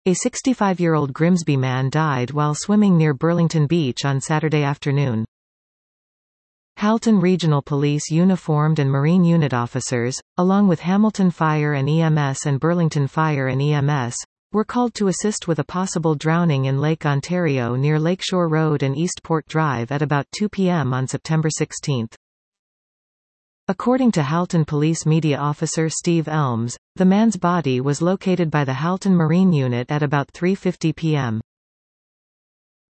A 65-year-old Grimsby man died while swimming near Burlington Beach on Saturday afternoon. Halton Regional Police uniformed and Marine Unit officers, along with Hamilton Fire and EMS and Burlington Fire and EMS, were called to assist with a possible drowning in Lake Ontario near Lakeshore Road and Eastport Drive at about 2 p.m. on September 16. According to Halton Police Media Officer Steve Elms, the man's body was located by the Halton Marine Unit at about 3:50 p.m.